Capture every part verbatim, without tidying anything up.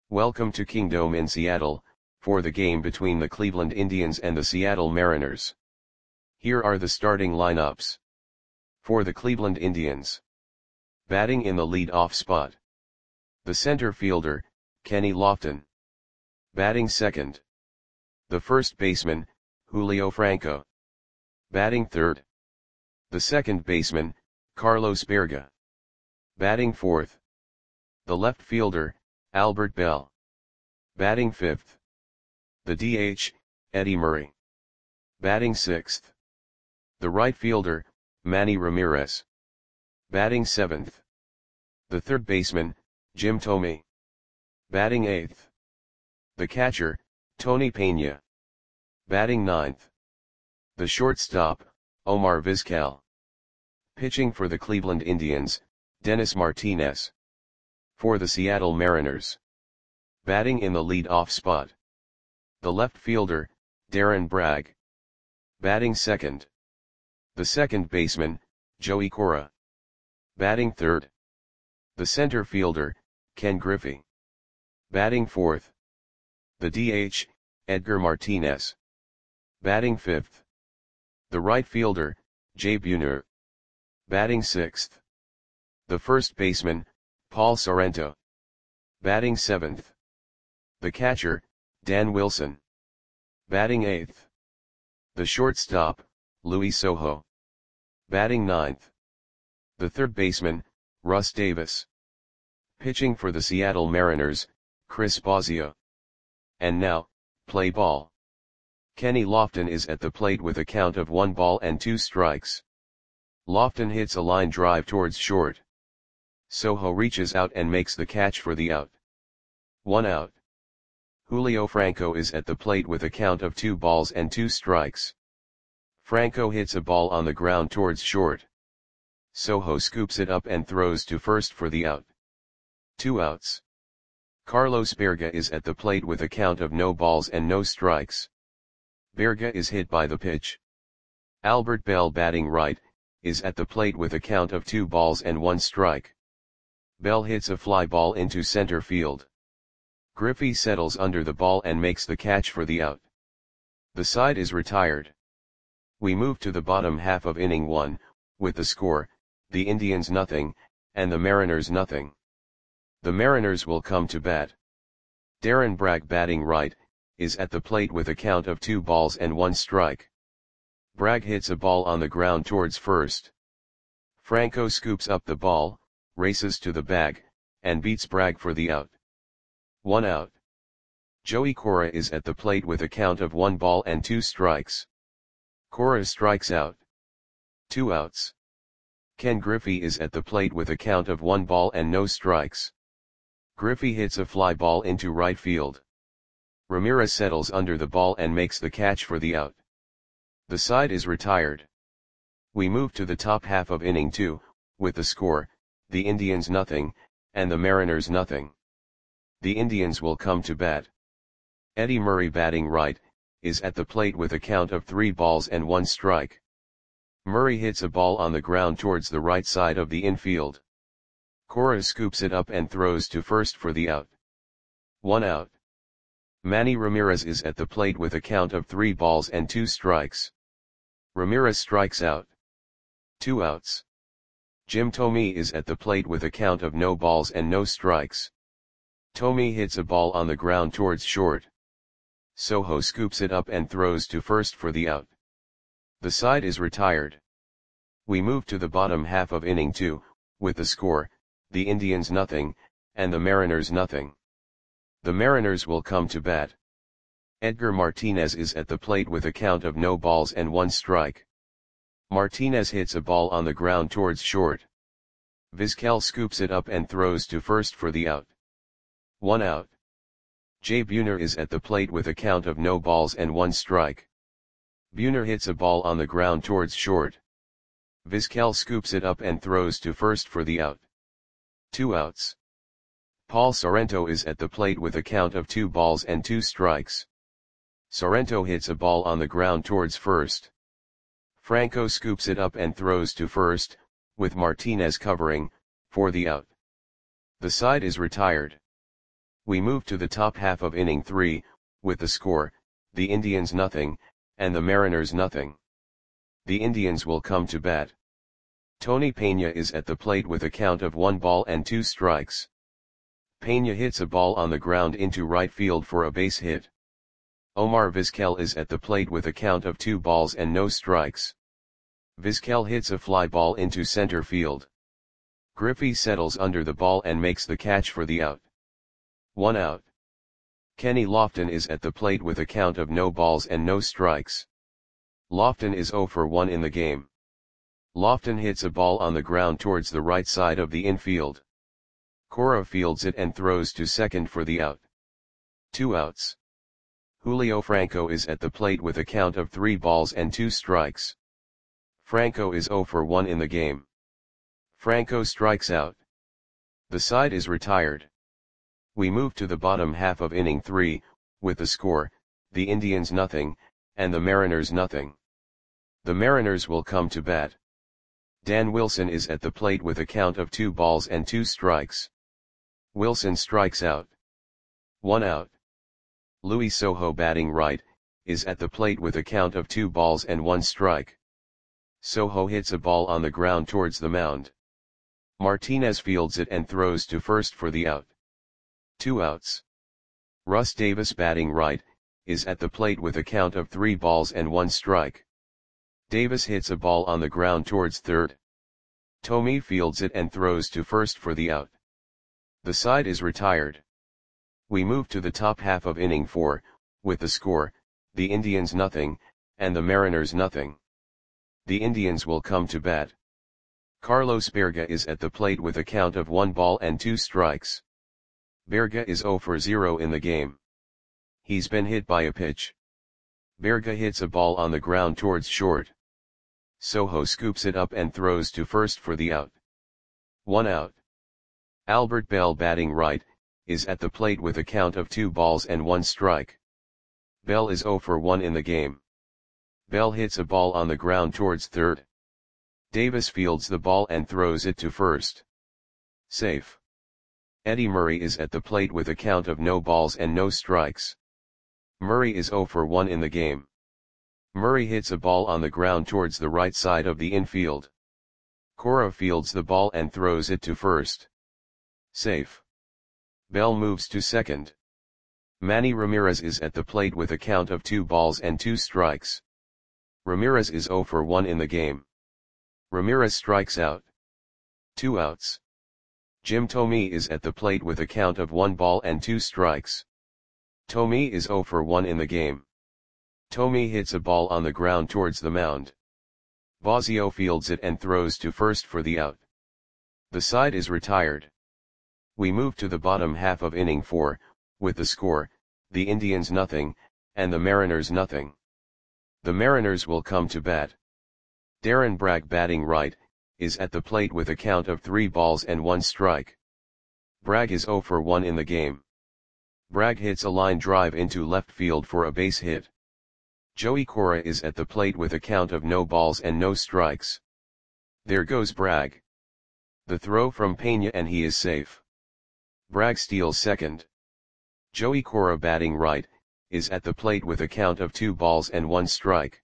Welcome to Kingdome in Seattle, for the game between the Cleveland Indians and the Seattle Mariners. Here are the starting lineups. For the Cleveland Indians. Batting in the lead-off spot. The center fielder, Kenny Lofton. Batting second. The first baseman, Julio Franco. Batting third. The second baseman, Carlos Baerga. Batting fourth. The left fielder, Albert Belle. Batting fifth. The D H, Eddie Murray. Batting sixth. The right fielder, Manny Ramirez. Batting seventh. The third baseman, Jim Thome. Batting eighth. The catcher, Tony Peña. Batting ninth. The shortstop, Omar Vizquel. Pitching for the Cleveland Indians, Dennis Martinez. For the Seattle Mariners. Batting in the lead-off spot. The left fielder, Darren Bragg. Batting second. The second baseman, Joey Cora. Batting third. The center fielder, Ken Griffey. Batting fourth. The D H, Edgar Martinez. Batting fifth. The right fielder, Jay Buhner. Batting sixth. The first baseman, Paul Sorrento. Batting seventh. The catcher, Dan Wilson. Batting eighth. The shortstop, Luis Sojo. Batting ninth. The third baseman, Russ Davis. Pitching for the Seattle Mariners, Chris Bosio. And now, play ball. Kenny Lofton is at the plate with a count of one ball and two strikes. Lofton hits a line drive towards short. Sojo reaches out and makes the catch for the out. One out. Julio Franco is at the plate with a count of two balls and two strikes. Franco hits a ball on the ground towards short. Sojo scoops it up and throws to first for the out. Two outs. Carlos Baerga is at the plate with a count of no balls and no strikes. Baerga is hit by the pitch. Albert Belle, batting right, is at the plate with a count of two balls and one strike. Belle hits a fly ball into center field. Griffey settles under the ball and makes the catch for the out. The side is retired. We move to the bottom half of inning one, with the score, the Indians nothing, and the Mariners nothing. The Mariners will come to bat. Darren Bragg, batting right, is at the plate with a count of two balls and one strike. Bragg hits a ball on the ground towards first. Franco scoops up the ball, races to the bag, and beats Bragg for the out. One out. Joey Cora is at the plate with a count of one ball and two strikes. Cora strikes out. Two outs. Ken Griffey is at the plate with a count of one ball and no strikes. Griffey hits a fly ball into right field. Ramirez settles under the ball and makes the catch for the out. The side is retired. We move to the top half of inning two, with the score, the Indians nothing, and the Mariners nothing. The Indians will come to bat. Eddie Murray, batting right, is at the plate with a count of three balls and one strike. Murray hits a ball on the ground towards the right side of the infield. Cora scoops it up and throws to first for the out. One out. Manny Ramirez is at the plate with a count of three balls and two strikes. Ramirez strikes out. Two outs. Jim Thome is at the plate with a count of no balls and no strikes. Thome hits a ball on the ground towards short. Sojo scoops it up and throws to first for the out. The side is retired. We move to the bottom half of inning two, with the score, the Indians nothing, and the Mariners nothing. The Mariners will come to bat. Edgar Martinez is at the plate with a count of no balls and one strike. Martinez hits a ball on the ground towards short. Vizquel scoops it up and throws to first for the out. One out. Jay Buhner is at the plate with a count of no balls and one strike. Buhner hits a ball on the ground towards short. Vizquel scoops it up and throws to first for the out. Two outs. Paul Sorrento is at the plate with a count of two balls and two strikes. Sorrento hits a ball on the ground towards first. Franco scoops it up and throws to first, with Martinez covering, for the out. The side is retired. We move to the top half of inning three, with the score, the Indians nothing, and the Mariners nothing. The Indians will come to bat. Tony Peña is at the plate with a count of one ball and two strikes. Peña hits a ball on the ground into right field for a base hit. Omar Vizquel is at the plate with a count of two balls and no strikes. Vizquel hits a fly ball into center field. Griffey settles under the ball and makes the catch for the out. One out. Kenny Lofton is at the plate with a count of no balls and no strikes. Lofton is zero for one in the game. Lofton hits a ball on the ground towards the right side of the infield. Cora fields it and throws to second for the out. Two outs. Julio Franco is at the plate with a count of three balls and two strikes. Franco is zero for one in the game. Franco strikes out. The side is retired. We move to the bottom half of inning three, with the score, the Indians nothing, and the Mariners nothing. The Mariners will come to bat. Dan Wilson is at the plate with a count of two balls and two strikes. Wilson strikes out. One out. Luis Sojo, batting right, is at the plate with a count of two balls and one strike. Sojo hits a ball on the ground towards the mound. Martinez fields it and throws to first for the out. Two outs. Russ Davis, batting right, is at the plate with a count of three balls and one strike. Davis hits a ball on the ground towards third. Tomey fields it and throws to first for the out. The side is retired. We move to the top half of inning four, with the score, the Indians nothing, and the Mariners nothing. The Indians will come to bat. Carlos Berga is at the plate with a count of one ball and two strikes. Berga is zero for zero in the game. He's been hit by a pitch. Berga hits a ball on the ground towards short. Sojo scoops it up and throws to first for the out. One out. Albert Bell, batting right, is at the plate with a count of two balls and one strike. Bell is zero for one in the game. Bell hits a ball on the ground towards third. Davis fields the ball and throws it to first. Safe. Eddie Murray is at the plate with a count of no balls and no strikes. Murray is zero for one in the game. Murray hits a ball on the ground towards the right side of the infield. Cora fields the ball and throws it to first. Safe. Bell moves to second. Manny Ramirez is at the plate with a count of two balls and two strikes. Ramirez is zero for one in the game. Ramirez strikes out. Two outs. Jim Thome is at the plate with a count of one ball and two strikes. Thome is zero for one in the game. Thome hits a ball on the ground towards the mound. Bosio fields it and throws to first for the out. The side is retired. We move to the bottom half of inning four, with the score, the Indians nothing, and the Mariners nothing. The Mariners will come to bat. Darren Bragg, batting right, is at the plate with a count of three balls and one strike. Bragg is zero for one in the game. Bragg hits a line drive into left field for a base hit. Joey Cora is at the plate with a count of no balls and no strikes. There goes Bragg. The throw from Peña and he is safe. Bragg steals second. Joey Cora, batting right, is at the plate with a count of two balls and one strike.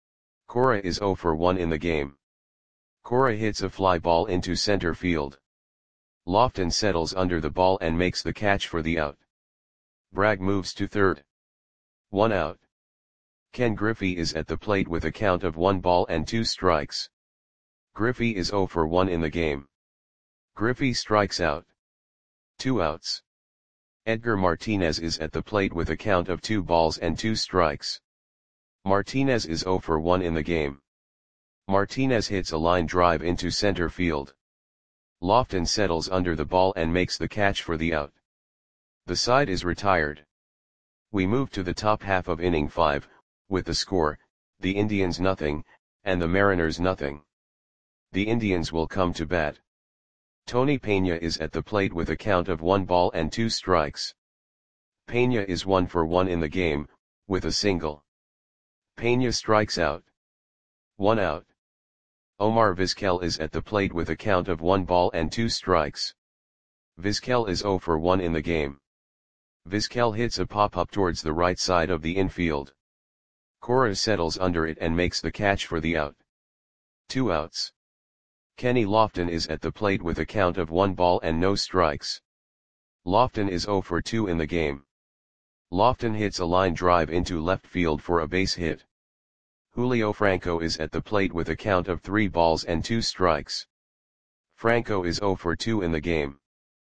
Cora is zero for one in the game. Cora hits a fly ball into center field. Lofton settles under the ball and makes the catch for the out. Bragg moves to third. One out. Ken Griffey is at the plate with a count of one ball and two strikes. Griffey is zero for one in the game. Griffey strikes out. Two outs. Edgar Martinez is at the plate with a count of two balls and two strikes. Martinez is zero for one in the game. Martinez hits a line drive into center field. Lofton settles under the ball and makes the catch for the out. The side is retired. We move to the top half of inning five, with the score, the Indians nothing, and the Mariners nothing. The Indians will come to bat. Tony Peña is at the plate with a count of one ball and two strikes. Peña is one for one in the game, with a single. Peña strikes out. One out. Omar Vizquel is at the plate with a count of one ball and two strikes. Vizquel is zero for one in the game. Vizquel hits a pop-up towards the right side of the infield. Cora settles under it and makes the catch for the out. Two outs. Kenny Lofton is at the plate with a count of one ball and no strikes. Lofton is zero for two in the game. Lofton hits a line drive into left field for a base hit. Julio Franco is at the plate with a count of three balls and two strikes. Franco is zero for two in the game.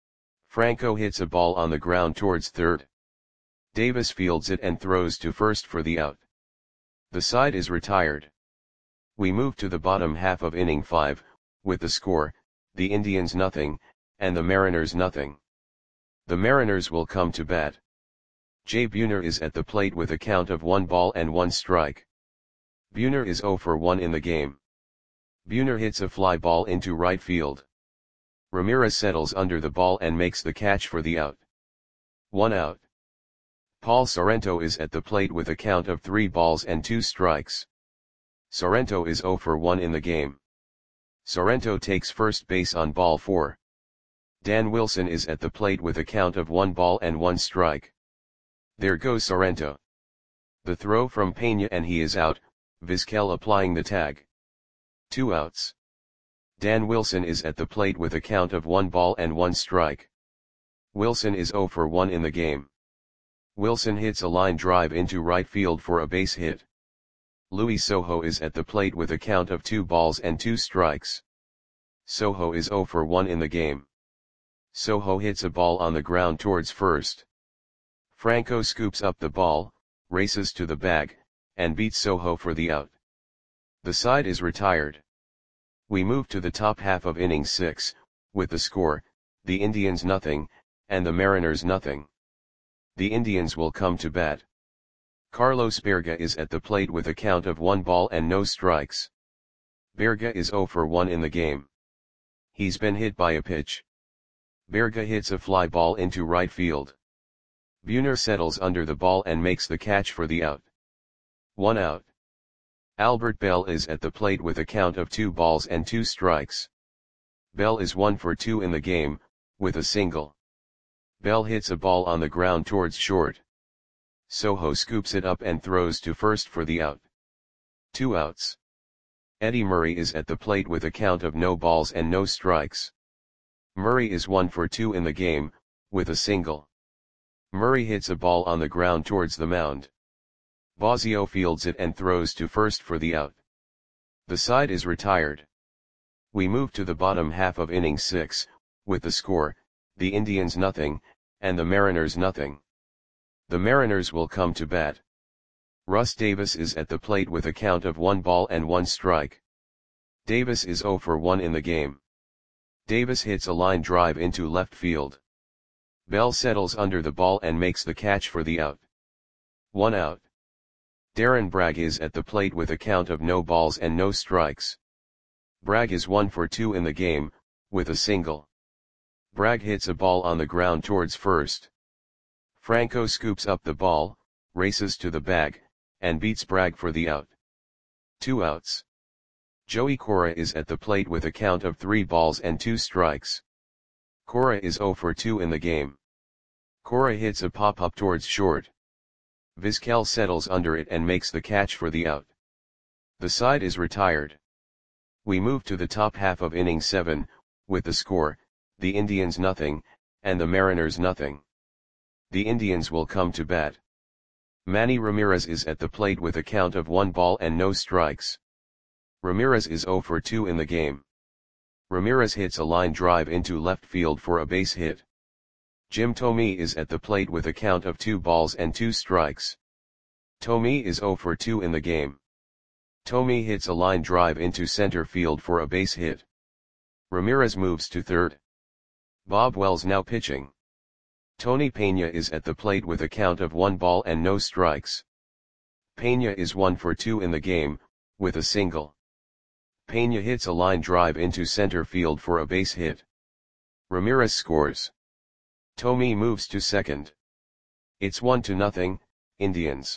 Franco hits a ball on the ground towards third. Davis fields it and throws to first for the out. The side is retired. We move to the bottom half of inning five, with the score, the Indians nothing, and the Mariners nothing. The Mariners will come to bat. Jay Buhner is at the plate with a count of one ball and one strike. Buhner is zero for one in the game. Buhner hits a fly ball into right field. Ramirez settles under the ball and makes the catch for the out. One out. Paul Sorrento is at the plate with a count of three balls and two strikes. Sorrento is zero for one in the game. Sorrento takes first base on ball four. Dan Wilson is at the plate with a count of one ball and one strike. There goes Sorrento. The throw from Pena and he is out, Vizquel applying the tag. Two outs. Dan Wilson is at the plate with a count of one ball and one strike. Wilson is zero for one in the game. Wilson hits a line drive into right field for a base hit. Luis Sojo is at the plate with a count of two balls and two strikes. Sojo is zero for one in the game. Sojo hits a ball on the ground towards first. Franco scoops up the ball, races to the bag, and beats Sojo for the out. The side is retired. We move to the top half of inning six, with the score, the Indians nothing, and the Mariners nothing. The Indians will come to bat. Carlos Berga is at the plate with a count of one ball and no strikes. Berga is zero for one in the game. He's been hit by a pitch. Berga hits a fly ball into right field. Buhner settles under the ball and makes the catch for the out. One out. Albert Bell is at the plate with a count of two balls and two strikes. Bell is one for two in the game, with a single. Bell hits a ball on the ground towards short. Sojo scoops it up and throws to first for the out. Two outs. Eddie Murray is at the plate with a count of no balls and no strikes. Murray is one for two in the game, with a single. Murray hits a ball on the ground towards the mound. Bosio fields it and throws to first for the out. The side is retired. We move to the bottom half of inning six, with the score, the Indians nothing, and the Mariners nothing. The Mariners will come to bat. Russ Davis is at the plate with a count of one ball and one strike. Davis is zero for one in the game. Davis hits a line drive into left field. Bell settles under the ball and makes the catch for the out. One out. Darren Bragg is at the plate with a count of no balls and no strikes. Bragg is one for two in the game, with a single. Bragg hits a ball on the ground towards first. Franco scoops up the ball, races to the bag, and beats Bragg for the out. Two outs. Joey Cora is at the plate with a count of three balls and two strikes. Cora is zero for two in the game. Cora hits a pop-up towards short. Vizquel settles under it and makes the catch for the out. The side is retired. We move to the top half of inning seven, with the score, the Indians nothing, and the Mariners nothing. The Indians will come to bat. Manny Ramirez is at the plate with a count of one ball and no strikes. Ramirez is zero for two in the game. Ramirez hits a line drive into left field for a base hit. Jim Thome is at the plate with a count of two balls and two strikes. Thome is zero for two in the game. Thome hits a line drive into center field for a base hit. Ramirez moves to third. Bob Wells now pitching. Tony Pena is at the plate with a count of one ball and no strikes. Pena is one for two in the game, with a single. Pena hits a line drive into center field for a base hit. Ramirez scores. Thome moves to second. It's one to nothing, Indians.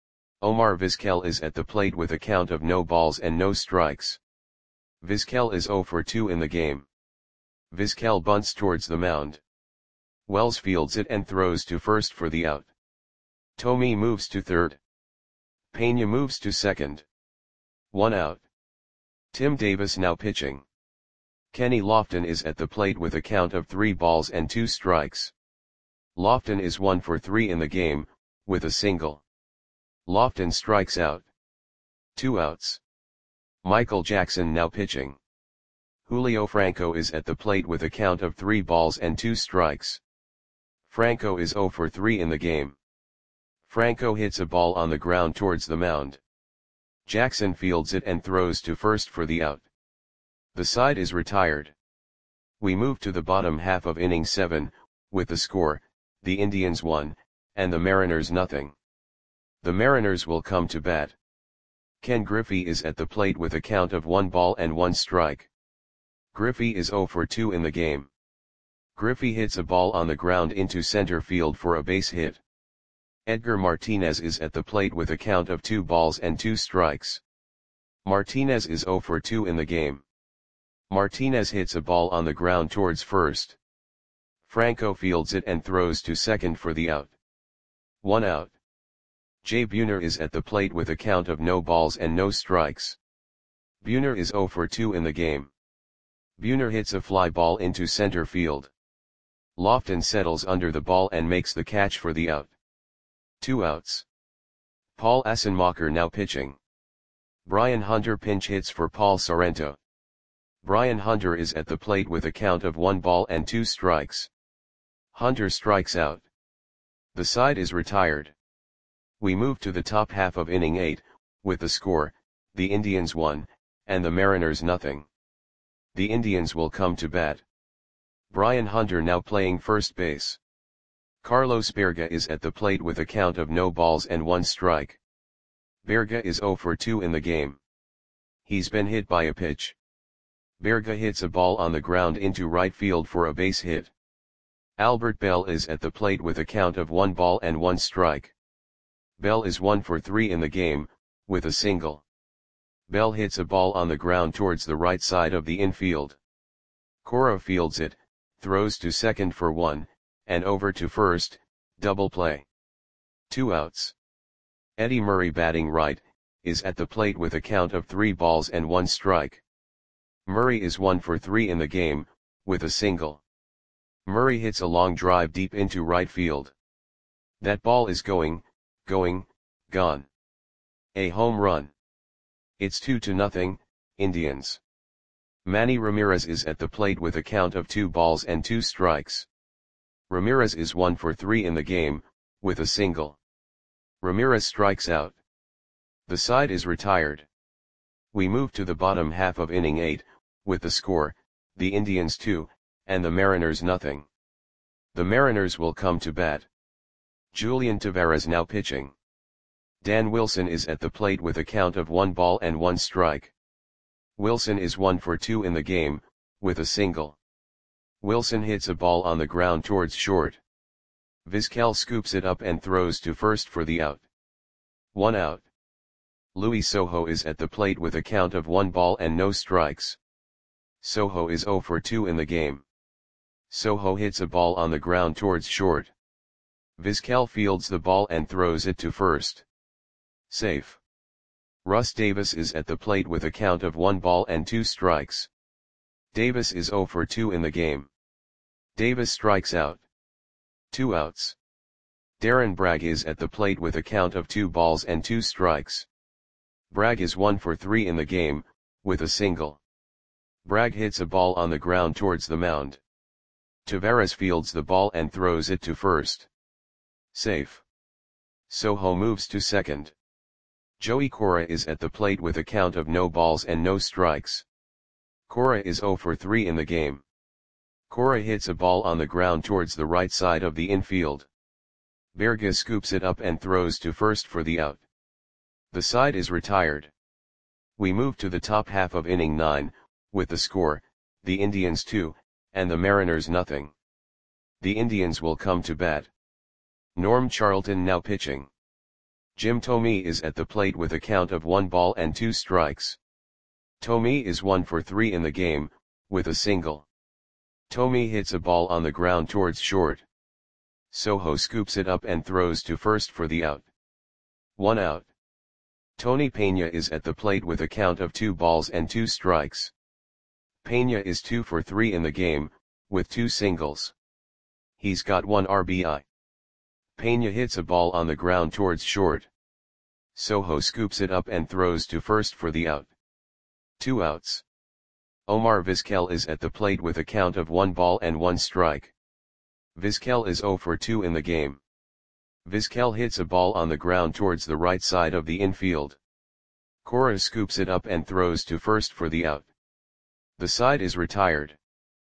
Omar Vizquel is at the plate with a count of no balls and no strikes. Vizquel is zero for two in the game. Vizquel bunts towards the mound. Wells fields it and throws to first for the out. Thome moves to third. Pena moves to second. One out. Tim Davis now pitching. Kenny Lofton is at the plate with a count of three balls and two strikes. Lofton is one for three in the game, with a single. Lofton strikes out. Two outs. Michael Jackson now pitching. Julio Franco is at the plate with a count of three balls and two strikes. Franco is zero for three in the game. Franco hits a ball on the ground towards the mound. Jackson fields it and throws to first for the out. The side is retired. We move to the bottom half of inning seven, with the score, the Indians one, and the Mariners nothing. The Mariners will come to bat. Ken Griffey is at the plate with a count of one ball and one strike. Griffey is zero for two in the game. Griffey hits a ball on the ground into center field for a base hit. Edgar Martinez is at the plate with a count of two balls and two strikes. Martinez is zero for two in the game. Martinez hits a ball on the ground towards first. Franco fields it and throws to second for the out. One out. Jay Buhner is at the plate with a count of no balls and no strikes. Buhner is zero for two in the game. Buhner hits a fly ball into center field. Lofton settles under the ball and makes the catch for the out. Two outs. Paul Assenmacher now pitching. Brian Hunter pinch hits for Paul Sorrento. Brian Hunter is at the plate with a count of one ball and two strikes. Hunter strikes out. The side is retired. We move to the top half of inning eight, with the score, the Indians one, and the Mariners nothing. The Indians will come to bat. Brian Hunter now playing first base. Carlos Berga is at the plate with a count of no balls and one strike. Berga is zero for two in the game. He's been hit by a pitch. Berga hits a ball on the ground into right field for a base hit. Albert Bell is at the plate with a count of one ball and one strike. Bell is one for three in the game, with a single. Bell hits a ball on the ground towards the right side of the infield. Cora fields it, throws to second for one, and over to first, double play. Two outs. Eddie Murray batting right, is at the plate with a count of three balls and one strike. Murray is one for three in the game, with a single. Murray hits a long drive deep into right field. That ball is going, going, gone. A home run. It's two to nothing, Indians. Manny Ramirez is at the plate with a count of two balls and two strikes. Ramirez is one for three in the game, with a single. Ramirez strikes out. The side is retired. We move to the bottom half of inning eight, with the score, the Indians two, and the Mariners nothing. The Mariners will come to bat. Julian Taveras now pitching. Dan Wilson is at the plate with a count of one ball and one strike. Wilson is one for two in the game, with a single. Wilson hits a ball on the ground towards short. Vizquel scoops it up and throws to first for the out. One out. Luis Sojo is at the plate with a count of one ball and no strikes. Sojo is zero for two in the game. Sojo hits a ball on the ground towards short. Vizquel fields the ball and throws it to first. Safe. Russ Davis is at the plate with a count of one ball and two strikes. Davis is zero for two in the game. Davis strikes out. Two outs. Darren Bragg is at the plate with a count of two balls and two strikes. Bragg is one for three in the game, with a single. Bragg hits a ball on the ground towards the mound. Taveras fields the ball and throws it to first. Safe. Sojo moves to second. Joey Cora is at the plate with a count of no balls and no strikes. Cora is zero for three in the game. Cora hits a ball on the ground towards the right side of the infield. Berga scoops it up and throws to first for the out. The side is retired. We move to the top half of inning nine, with the score, the Indians two, and the Mariners nothing. The Indians will come to bat. Norm Charlton now pitching. Jim Thome is at the plate with a count of one ball and two strikes. Thome is one for three in the game, with a single. Thome hits a ball on the ground towards short. Soho scoops it up and throws to first for the out. One out. Tony Peña is at the plate with a count of two balls and two strikes. Peña is two for three in the game, with two singles. He's got one R B I. Peña hits a ball on the ground towards short. Soho scoops it up and throws to first for the out. Two outs. Omar Vizquel is at the plate with a count of one ball and one strike. Vizquel is zero for two in the game. Vizquel hits a ball on the ground towards the right side of the infield. Cora scoops it up and throws to first for the out. The side is retired.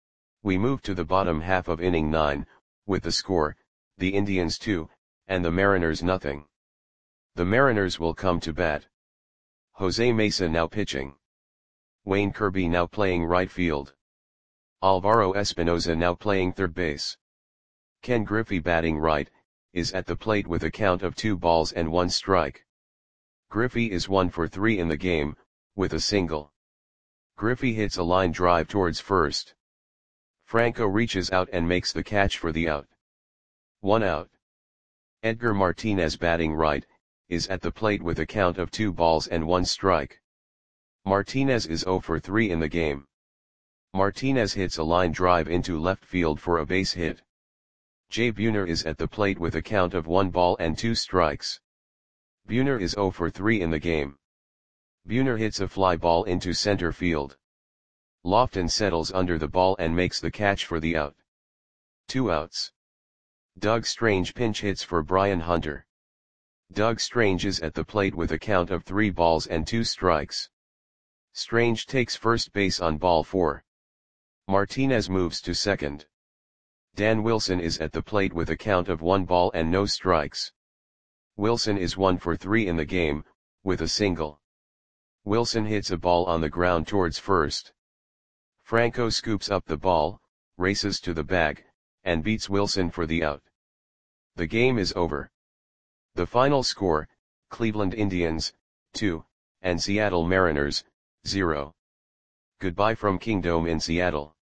We move to the bottom half of inning nine, with the score, the Indians two, and the Mariners nothing. The Mariners will come to bat. Jose Mesa now pitching. Wayne Kirby now playing right field. Alvaro Espinoza now playing third base. Ken Griffey batting right, is at the plate with a count of two balls and one strike. Griffey is one for three in the game, with a single. Griffey hits a line drive towards first. Franco reaches out and makes the catch for the out. One out. Edgar Martinez batting right, is at the plate with a count of two balls and one strike. Martinez is zero for three in the game. Martinez hits a line drive into left field for a base hit. Jay Buhner is at the plate with a count of one ball and two strikes. Buhner is zero for three in the game. Buhner hits a fly ball into center field. Lofton settles under the ball and makes the catch for the out. Two outs. Doug Strange pinch hits for Brian Hunter. Doug Strange is at the plate with a count of three balls and two strikes. Strange takes first base on ball four. Martinez moves to second. Dan Wilson is at the plate with a count of one ball and no strikes. Wilson is one for three in the game, with a single. Wilson hits a ball on the ground towards first. Franco scoops up the ball, races to the bag, and beats Wilson for the out. The game is over. The final score, Cleveland Indians, two, and Seattle Mariners, zero. Goodbye from Kingdome in Seattle.